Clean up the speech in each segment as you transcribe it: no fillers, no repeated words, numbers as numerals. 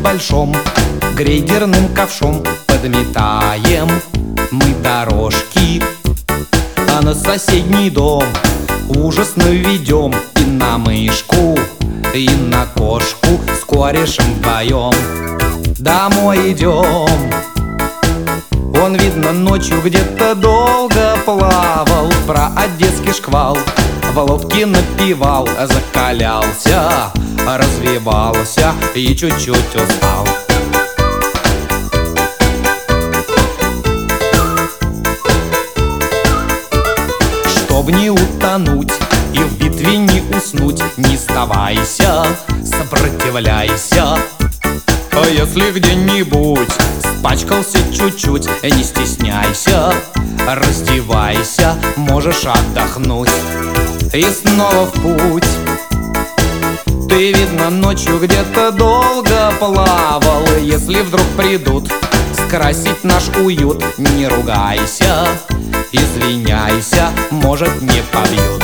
большом грейдерным ковшом подметаем мы дорожки, а на соседний дом ужасно ведем и на мышку, и на кошку с корешем вдвоем домой идем. Он, видно, ночью где-то долго плавал, про одесский шквал в лодке напевал, закалялся, развивался и чуть-чуть устал. Чтоб не утонуть и в битве не уснуть, не сдавайся, сопротивляйся. А если где-нибудь спачкался чуть-чуть, не стесняйся, раздевайся, можешь отдохнуть и снова в путь. Ты, видно, ночью где-то долго плавал, если вдруг придут скрасить наш уют, не ругайся, извиняйся, может, не побьют.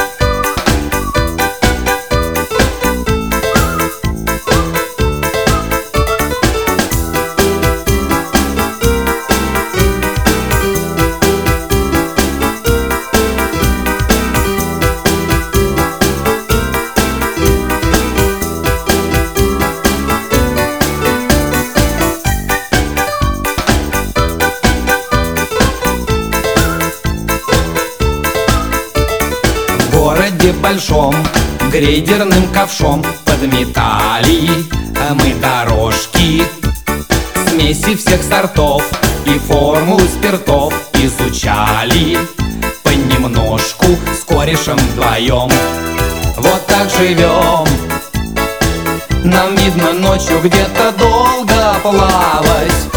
В городе большом грейдерным ковшом подметали мы дорожки, смеси всех сортов и формулы спиртов изучали понемножку с корешем вдвоем. Вот так живем. Нам, видно, ночью где-то долго плавать,